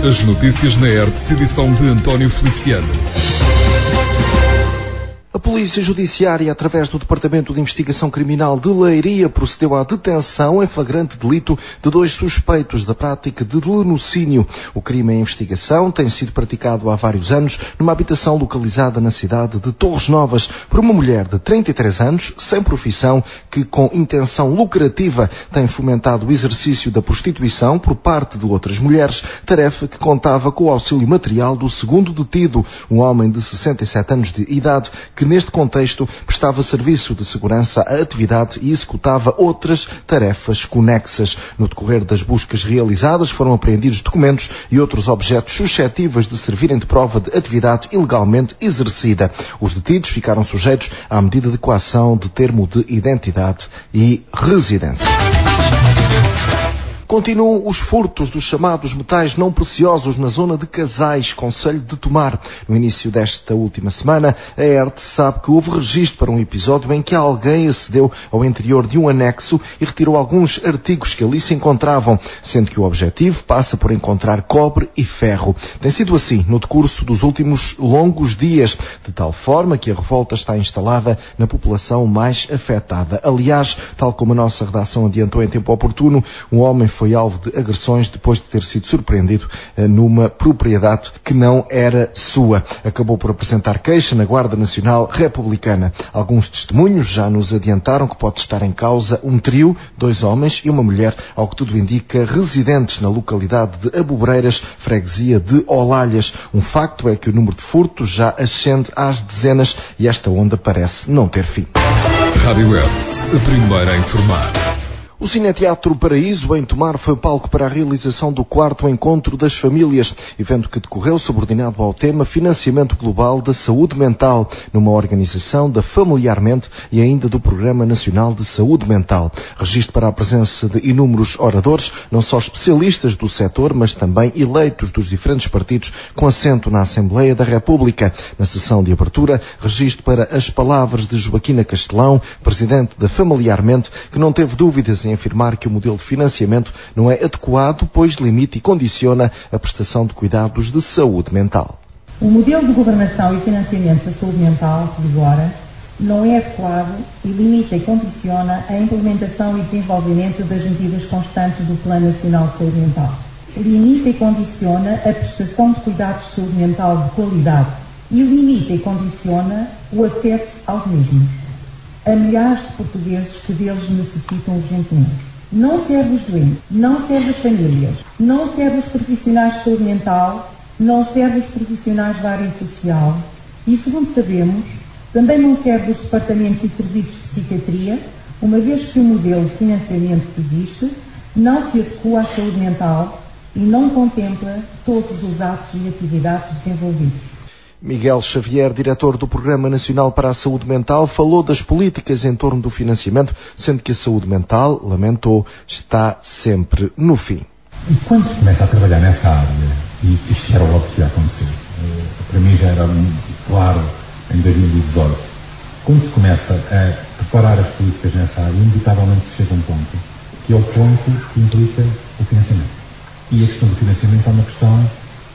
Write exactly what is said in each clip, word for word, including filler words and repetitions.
As notícias na R T, edição de António Feliciano. A Polícia Judiciária, através do Departamento de Investigação Criminal de Leiria, procedeu à detenção em flagrante delito de dois suspeitos da prática de latrocínio. O crime em investigação tem sido praticado há vários anos numa habitação localizada na cidade de Torres Novas por uma mulher de trinta e três anos, sem profissão, que com intenção lucrativa tem fomentado o exercício da prostituição por parte de outras mulheres, tarefa que contava com o auxílio material do segundo detido, um homem de sessenta e sete anos de idade, que neste contexto prestava serviço de segurança à atividade e executava outras tarefas conexas. No decorrer das buscas realizadas foram apreendidos documentos e outros objetos suscetíveis de servirem de prova de atividade ilegalmente exercida. Os detidos ficaram sujeitos à medida de coação de termo de identidade e residência. Continuam os furtos dos chamados metais não preciosos na zona de Casais, concelho de Tomar. No início desta última semana, a R T sabe que houve registro para um episódio em que alguém acedeu ao interior de um anexo e retirou alguns artigos que ali se encontravam, sendo que o objetivo passa por encontrar cobre e ferro. Tem sido assim no decurso dos últimos longos dias, de tal forma que a revolta está instalada na população mais afetada. Aliás, tal como a nossa redação adiantou em tempo oportuno, um homem foi alvo de agressões depois de ter sido surpreendido numa propriedade que não era sua. Acabou por apresentar queixa na Guarda Nacional Republicana. Alguns testemunhos já nos adiantaram que pode estar em causa um trio, dois homens e uma mulher, ao que tudo indica residentes na localidade de Abobreiras, freguesia de Olalhas. Um facto é que o número de furtos já ascende às dezenas e esta onda parece não ter fim. Rádio Web, a primeira a informar. O Cineteatro Paraíso, em Tomar, foi o palco para a realização do quarto Encontro das Famílias, evento que decorreu subordinado ao tema Financiamento Global da Saúde Mental, numa organização da Familiarmente e ainda do Programa Nacional de Saúde Mental. Registro para a presença de inúmeros oradores, não só especialistas do setor, mas também eleitos dos diferentes partidos, com assento na Assembleia da República. Na sessão de abertura, registro para as palavras de Joaquina Castelão, presidente da Familiarmente, que não teve dúvidas em afirmar que o modelo de financiamento não é adequado, pois limita e condiciona a prestação de cuidados de saúde mental. O modelo de governação e financiamento da saúde mental que vigora não é adequado e limita e condiciona a implementação e desenvolvimento das medidas constantes do Plano Nacional de Saúde Mental. Limita e condiciona a prestação de cuidados de saúde mental de qualidade e limita e condiciona o acesso aos mesmos a milhares de portugueses que deles necessitam urgentemente. Não serve os doentes, não serve as famílias, não serve os profissionais de saúde mental, não serve os profissionais da área social e, segundo sabemos, também não serve os departamentos e serviços de psiquiatria, uma vez que o modelo de financiamento que existe não se adequa à saúde mental e não contempla todos os atos e atividades desenvolvidos. Miguel Xavier, diretor do Programa Nacional para a Saúde Mental, falou das políticas em torno do financiamento, sendo que a saúde mental, lamentou, está sempre no fim. E quando se começa a trabalhar nessa área, e isto era óbvio que ia acontecer, para mim já era claro em dois mil e dezoito, quando se começa a preparar as políticas nessa área, inevitavelmente se chega a um ponto, que é o ponto que implica o financiamento. E a questão do financiamento é uma questão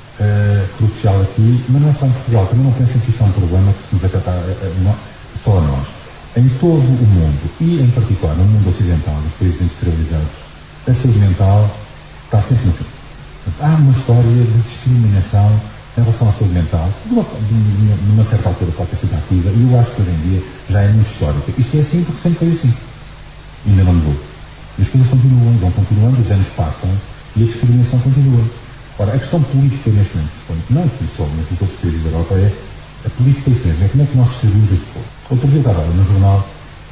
Uh, crucial aqui, mas não é só em Portugal. Também não pensem que isso é um problema que se nos afeta uh, só a nós. Em todo o mundo, e em particular no mundo ocidental, nos países industrializados, a saúde mental está sempre no fim. Há uma história de discriminação em relação à saúde mental, de uma, de, numa certa altura pode ter sido ativa, e eu acho que hoje em dia já é muito histórica. Isto é assim porque sempre foi assim. Ainda não mudou. E as coisas continuam, vão continuando, os anos passam e a discriminação continua. Ora, a questão política neste momento, não aqui só, mas nos outros países da Europa, é a política diferente, é como é que nós distribuímos este povo. Outro dia estava no jornal,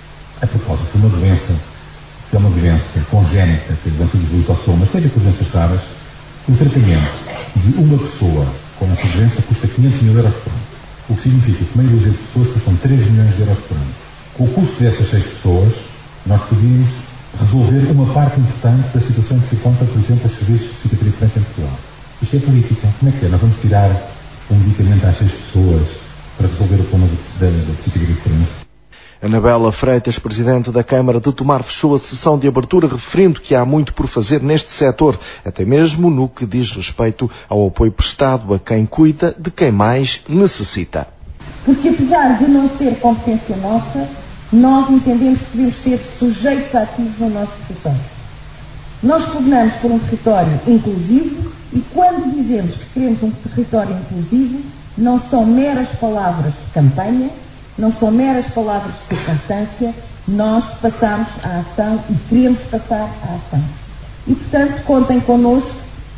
a propósito de uma doença, que é uma doença congénita, que é a doença dos lisosomas, tem a ver com doenças raras, o tratamento de uma pessoa com essa doença custa quinhentos mil euros por ano. O que significa que meia dúzia de pessoas custam três milhões de euros por ano. Com o custo dessas seis pessoas, nós podíamos resolver uma parte importante da situação em que se encontra, por exemplo, os serviços de psiquiatria de referência em Portugal. Isto é política. Como é que é? Nós vamos tirar um medicamento às seis pessoas para resolver o problema da, da psiquiatria de referência? Anabela Freitas, presidente da Câmara de Tomar, fechou a sessão de abertura referindo que há muito por fazer neste setor, até mesmo no que diz respeito ao apoio prestado a quem cuida de quem mais necessita. Porque apesar de não ser competência nossa, nós entendemos que devemos ser sujeitos ativos no nosso território. Nós pugnamos por um território inclusivo e quando dizemos que queremos um território inclusivo, não são meras palavras de campanha, não são meras palavras de circunstância, nós passamos à ação e queremos passar à ação. E, portanto, contem connosco.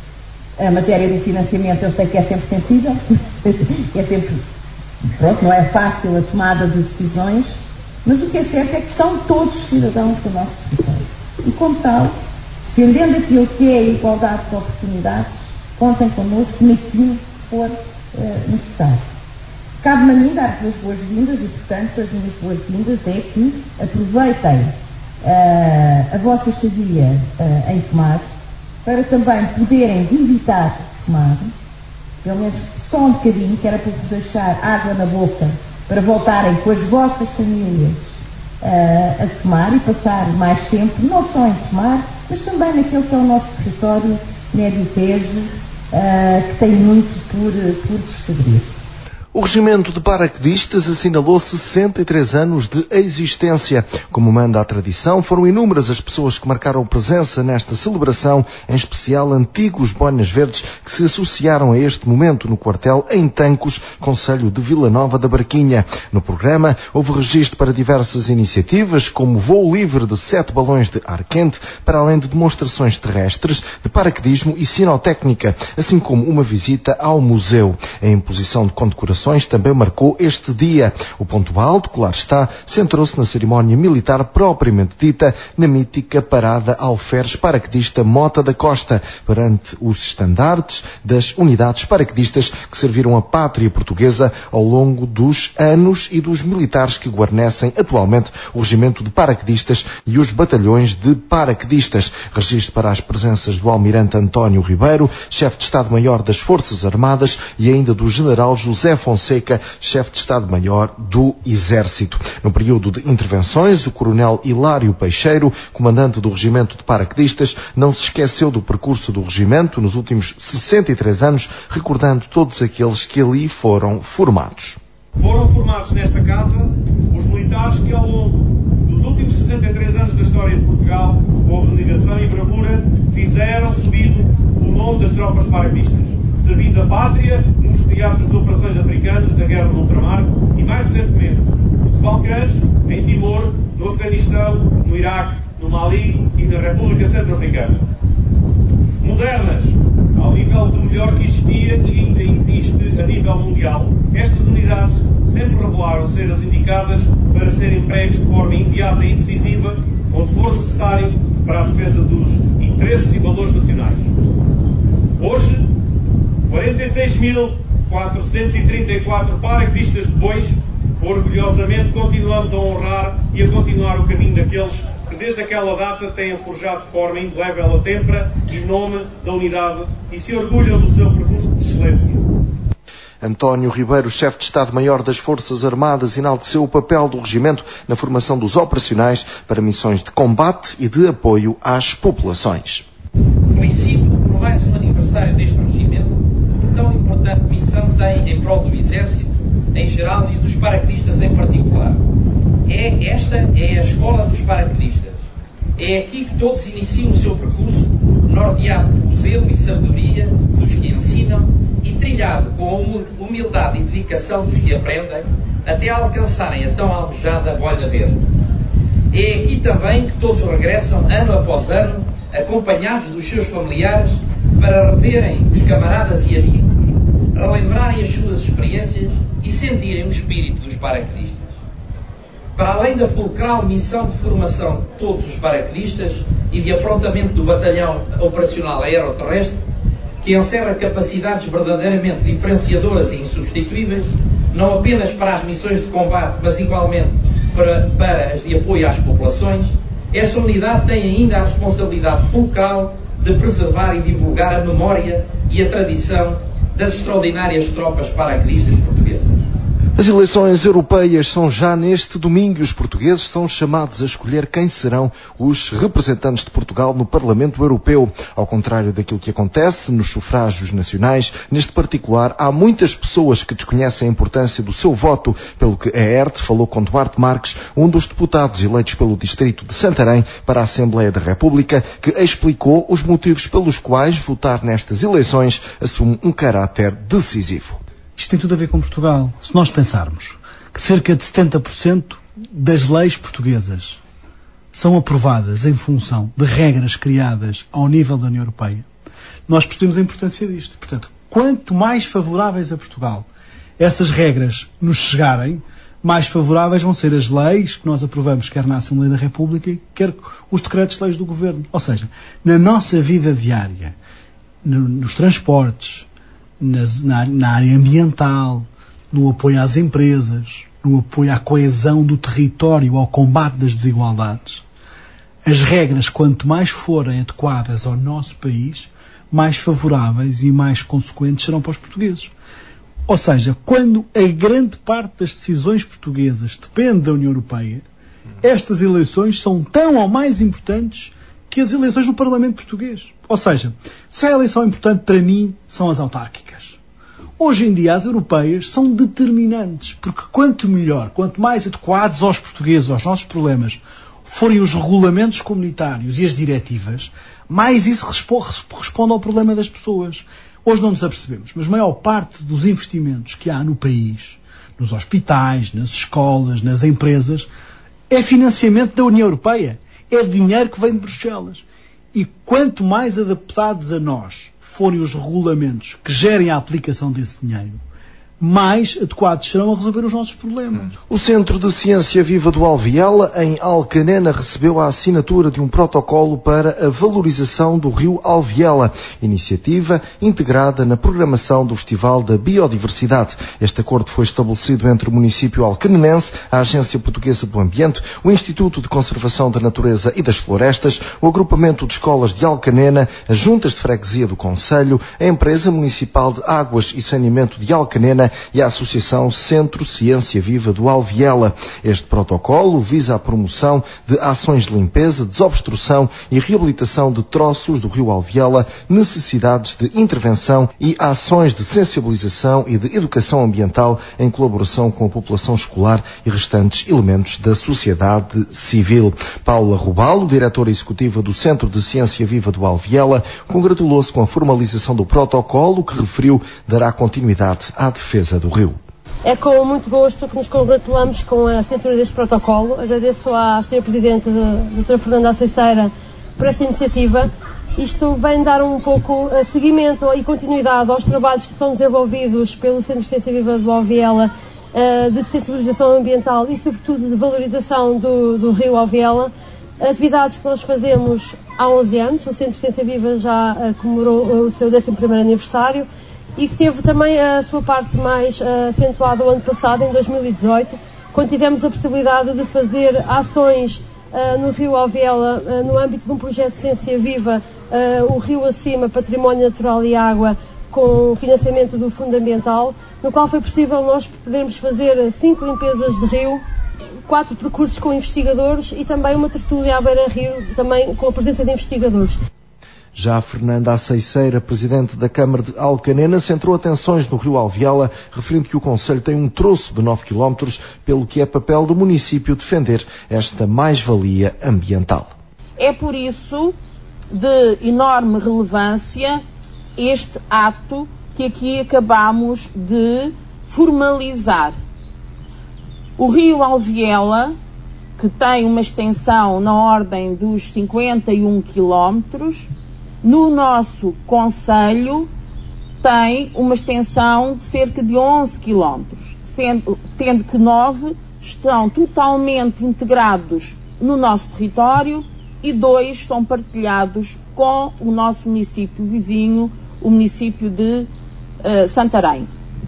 A matéria do financiamento eu sei que é sempre sensível, é sempre, pronto, não é fácil a tomada de decisões, mas o que é certo é que são todos os cidadãos do nosso território. E, como tal, defendendo aquilo que é a igualdade de oportunidades, contem connosco naquilo que for uh, necessário. Cabe-me a mim dar-vos as boas-vindas e, portanto, as minhas boas-vindas é que aproveitem uh, a vossa estadia uh, em Tomar para também poderem visitar Tomar, pelo menos só um bocadinho, que era para vos deixar água na boca, para voltarem com as vossas famílias uh, a Tomar e passar mais tempo, não só em Tomar, mas também naquele que é o nosso território médio Tejo, uh, que tem muito por, por descobrir. O Regimento de Paraquedistas assinalou sessenta e três anos de existência. Como manda a tradição, foram inúmeras as pessoas que marcaram presença nesta celebração, em especial antigos boinas verdes que se associaram a este momento no quartel em Tancos, concelho de Vila Nova da Barquinha. No programa, houve registro para diversas iniciativas, como voo livre de sete balões de ar quente, para além de demonstrações terrestres, de paraquedismo e sinotécnica, assim como uma visita ao museu. A imposição de condecorações também marcou este dia. O ponto alto, claro está, centrou-se na cerimónia militar propriamente dita, na mítica parada alferes paraquedista Mota da Costa, perante os estandartes das unidades paraquedistas que serviram a pátria portuguesa ao longo dos anos e dos militares que guarnecem atualmente o Regimento de Paraquedistas e os batalhões de paraquedistas. Registro para as presenças do Almirante António Ribeiro, chefe de Estado-Maior das Forças Armadas, e ainda do General José Fonseca, chefe de Estado-Maior do Exército. No período de intervenções, o Coronel Hilário Peixeiro, comandante do Regimento de Paraquedistas, não se esqueceu do percurso do Regimento nos últimos sessenta e três anos, recordando todos aqueles que ali foram formados. Foram formados nesta casa os militares que, ao longo dos últimos sessenta e três anos da história de Portugal, com abnegação e bravura, fizeram subido o nome das tropas paraquedistas, servindo a pátria nos teatros de operações africanas da Guerra do Ultramar e, mais recentemente, nos Balcãs, em Timor, no Afeganistão, no Iraque, no Mali e na República Centro-Africana. Modernas, ao nível do melhor que existia e ainda existe a nível mundial, estas unidades sempre revelaram ser as indicadas para serem empregues de forma imediata e decisiva, onde for necessário para a defesa dos interesses e valores nacionais. Hoje, quarenta e seis mil quatrocentos e trinta e quatro paraquedistas depois, orgulhosamente continuamos a honrar e a continuar o caminho daqueles que desde aquela data têm forjado de forma indelével a têmpera e nome da unidade e se orgulham do seu percurso de excelência. António Ribeiro, chefe de Estado-Maior das Forças Armadas, enalteceu o papel do regimento na formação dos operacionais para missões de combate e de apoio às populações. Coincido por mais um aniversário deste regimento, que tão importante missão tem em prol do Exército em geral e dos paraquedistas em particular. É, esta é a escola dos paraquedistas. É aqui que todos iniciam o seu percurso, norteado pelo zelo e sabedoria dos que ensinam e trilhado com a humildade e dedicação dos que aprendem, até alcançarem a tão almejada boina verde. É aqui também que todos regressam, ano após ano, acompanhados dos seus familiares, para reverem os camaradas e amigos, relembrarem as suas experiências e sentirem o espírito dos paraquedistas. Para além da fulcral missão de formação de todos os paraquedistas e de aprontamento do Batalhão Operacional Aeroterrestre, que encerra capacidades verdadeiramente diferenciadoras e insubstituíveis, não apenas para as missões de combate, mas igualmente para, para as de apoio às populações, esta unidade tem ainda a responsabilidade fulcral de preservar e divulgar a memória e a tradição das extraordinárias tropas paraquedistas portuguesas. As eleições europeias são já neste domingo e os portugueses são chamados a escolher quem serão os representantes de Portugal no Parlamento Europeu. Ao contrário daquilo que acontece nos sufrágios nacionais, neste particular há muitas pessoas que desconhecem a importância do seu voto, pelo que a E R T falou com Duarte Marques, um dos deputados eleitos pelo distrito de Santarém para a Assembleia da República, que explicou os motivos pelos quais votar nestas eleições assume um caráter decisivo. Isto tem tudo a ver com Portugal. Se nós pensarmos que cerca de setenta por cento das leis portuguesas são aprovadas em função de regras criadas ao nível da União Europeia, nós percebemos a importância disto. Portanto, quanto mais favoráveis a Portugal essas regras nos chegarem, mais favoráveis vão ser as leis que nós aprovamos, quer na Assembleia da República, quer os decretos-leis do Governo. Ou seja, na nossa vida diária, no, nos transportes, Nas, na, na área ambiental, no apoio às empresas, no apoio à coesão do território, ao combate das desigualdades. As regras, quanto mais forem adequadas ao nosso país, mais favoráveis e mais consequentes serão para os portugueses. Ou seja, quando a grande parte das decisões portuguesas depende da União Europeia, estas eleições são tão ou mais importantes que as eleições no Parlamento Português. Ou seja, se a eleição importante para mim são as autárquicas. Hoje em dia as europeias são determinantes, porque quanto melhor, quanto mais adequados aos portugueses, aos nossos problemas, forem os regulamentos comunitários e as diretivas, mais isso responde ao problema das pessoas. Hoje não nos apercebemos, mas a maior parte dos investimentos que há no país, nos hospitais, nas escolas, nas empresas, é financiamento da União Europeia. É dinheiro que vem de Bruxelas. E quanto mais adaptados a nós forem os regulamentos que gerem a aplicação desse dinheiro, mais adequados serão a resolver os nossos problemas. O Centro de Ciência Viva do Alviela, em Alcanena, recebeu a assinatura de um protocolo para a valorização do rio Alviela, iniciativa integrada na programação do Festival da Biodiversidade. Este acordo foi estabelecido entre o município alcanenense, a Agência Portuguesa do Ambiente, o Instituto de Conservação da Natureza e das Florestas, o Agrupamento de Escolas de Alcanena, as Juntas de Freguesia do Concelho, a Empresa Municipal de Águas e Saneamento de Alcanena e a Associação Centro Ciência Viva do Alviela. Este protocolo visa a promoção de ações de limpeza, desobstrução e reabilitação de troços do rio Alviela, necessidades de intervenção e ações de sensibilização e de educação ambiental em colaboração com a população escolar e restantes elementos da sociedade civil. Paula Rubalo, diretora executiva do Centro de Ciência Viva do Alviela, congratulou-se com a formalização do protocolo que referiu dará continuidade à defesa do rio. É com muito gosto que nos congratulamos com a assinatura deste protocolo. Agradeço à senhora Presidente, a doutora Fernanda Aceiceira, por esta iniciativa. Isto vem dar um pouco seguimento e continuidade aos trabalhos que são desenvolvidos pelo Centro de Ciência Viva do Alviela, de sensibilização ambiental e, sobretudo, de valorização do, do rio Alviela. Atividades que nós fazemos há onze anos. O Centro de Ciência Viva já comemorou o seu décimo primeiro aniversário e que teve também a sua parte mais uh, acentuada o ano passado, em dois mil e dezoito, quando tivemos a possibilidade de fazer ações uh, no rio Alviela, uh, no âmbito de um projeto de Ciência Viva, uh, o Rio Acima, Património Natural e Água, com financiamento do Fundo Ambiental, no qual foi possível nós podermos fazer cinco limpezas de rio, quatro percursos com investigadores e também uma tertúlia à beira-rio, também com a presença de investigadores. Já a Fernanda Aceiceira, presidente da Câmara de Alcanena, centrou atenções no rio Alviela, referindo que o concelho tem um troço de nove quilómetros, pelo que é papel do município defender esta mais-valia ambiental. É por isso de enorme relevância este ato que aqui acabamos de formalizar. O rio Alviela, que tem uma extensão na ordem dos cinquenta e um quilómetros, no nosso concelho tem uma extensão de cerca de onze quilómetros, sendo, tendo que nove estão totalmente integrados no nosso território e dois são partilhados com o nosso município vizinho, o município de uh, Santarém.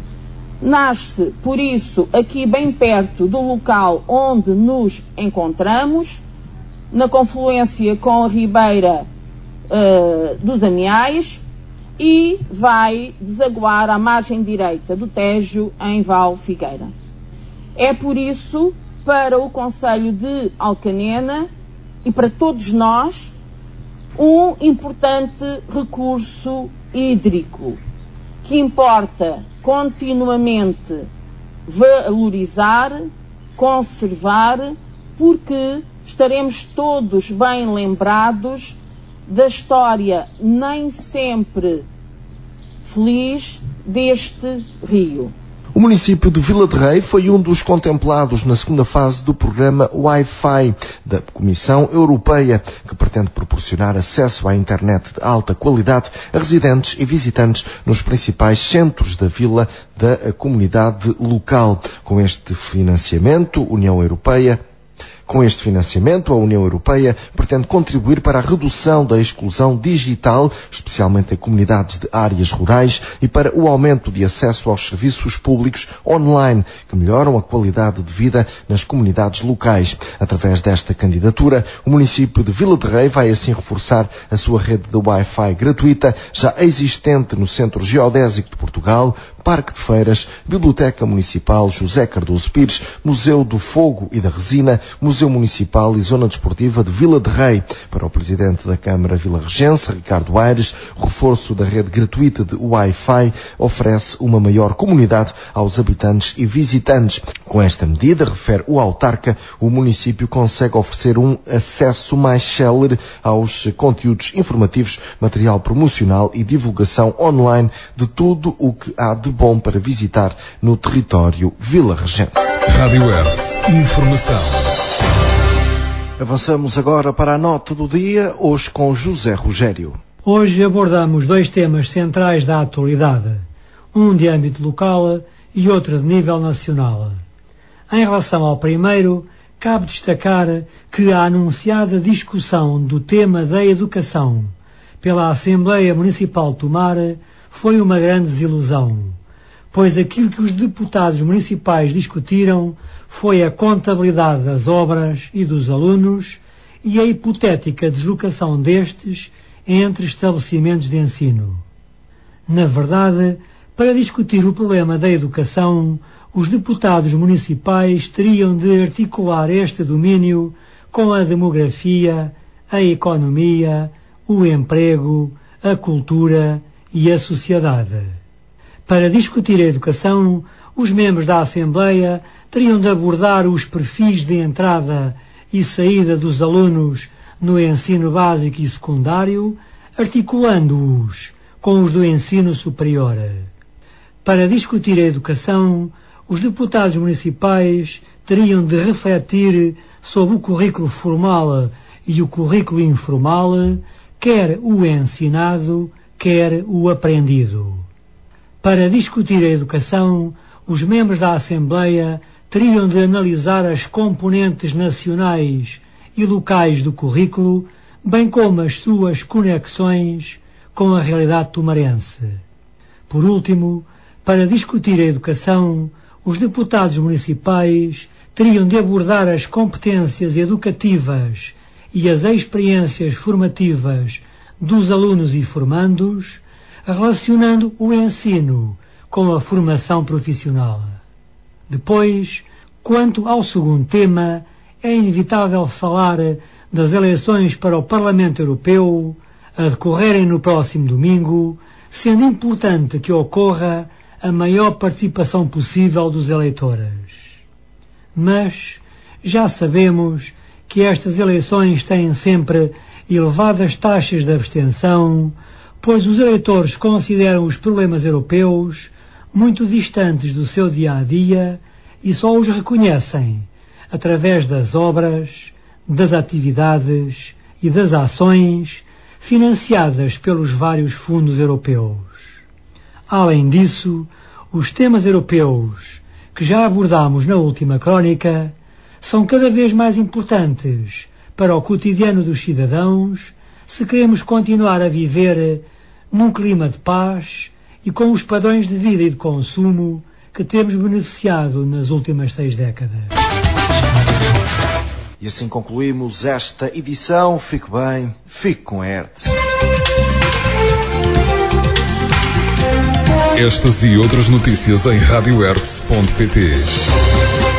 Nasce, por isso, aqui bem perto do local onde nos encontramos, na confluência com a Ribeira uh, dos Amiais, e vai desaguar à margem direita do Tejo, em Val Figueira. É por isso, para o Concelho de Alcanena e para todos nós, um importante recurso hídrico que importa continuamente valorizar, conservar, porque estaremos todos bem lembrados da história nem sempre feliz deste rio. O município de Vila de Rei foi um dos contemplados na segunda fase do programa Wi-Fi da Comissão Europeia, que pretende proporcionar acesso à internet de alta qualidade a residentes e visitantes nos principais centros da vila da comunidade local. Com este financiamento, União Europeia Com este financiamento, a União Europeia pretende contribuir para a redução da exclusão digital, especialmente em comunidades de áreas rurais, e para o aumento de acesso aos serviços públicos online, que melhoram a qualidade de vida nas comunidades locais. Através desta candidatura, o município de Vila de Rei vai assim reforçar a sua rede de Wi-Fi gratuita, já existente no Centro Geodésico de Portugal, Parque de Feiras, Biblioteca Municipal José Cardoso Pires, Museu do Fogo e da Resina, Museu Municipal e Zona Desportiva de Vila de Rei. Para o Presidente da Câmara Vilarregense, Ricardo Aires, o reforço da rede gratuita de Wi-Fi oferece uma maior comunidade aos habitantes e visitantes. Com esta medida, refere o autarca, o município consegue oferecer um acesso mais célere aos conteúdos informativos, material promocional e divulgação online de tudo o que há de bom para visitar no território vilarregense. Rádio Web. Informação. Avançamos agora para a nota do dia, hoje com José Rogério. Hoje abordamos dois temas centrais da atualidade, um de âmbito local e outro de nível nacional. Em relação ao primeiro, cabe destacar que a anunciada discussão do tema da educação pela Assembleia Municipal de Tomar foi uma grande desilusão, pois aquilo que os deputados municipais discutiram foi a contabilidade das obras e dos alunos e a hipotética deslocação destes entre estabelecimentos de ensino. Na verdade, para discutir o problema da educação, os deputados municipais teriam de articular este domínio com a demografia, a economia, o emprego, a cultura e a sociedade. Para discutir a educação, os membros da Assembleia teriam de abordar os perfis de entrada e saída dos alunos no ensino básico e secundário, articulando-os com os do ensino superior. Para discutir a educação, os deputados municipais teriam de refletir sobre o currículo formal e o currículo informal, quer o ensinado, quer o aprendido. Para discutir a educação, os membros da Assembleia teriam de analisar as componentes nacionais e locais do currículo, bem como as suas conexões com a realidade tomarense. Por último, para discutir a educação, os deputados municipais teriam de abordar as competências educativas e as experiências formativas dos alunos e formandos, relacionando o ensino com a formação profissional. Depois, quanto ao segundo tema, é inevitável falar das eleições para o Parlamento Europeu a decorrerem no próximo domingo, sendo importante que ocorra a maior participação possível dos eleitores. Mas já sabemos que estas eleições têm sempre elevadas taxas de abstenção, pois os eleitores consideram os problemas europeus muito distantes do seu dia-a-dia e só os reconhecem através das obras, das atividades e das ações financiadas pelos vários fundos europeus. Além disso, os temas europeus que já abordámos na última crónica são cada vez mais importantes para o cotidiano dos cidadãos se queremos continuar a viver num clima de paz e com os padrões de vida e de consumo que temos beneficiado nas últimas seis décadas. E assim concluímos esta edição. Fique bem, fique com a Hertz. Estas e outras notícias em rádio hertz ponto pt.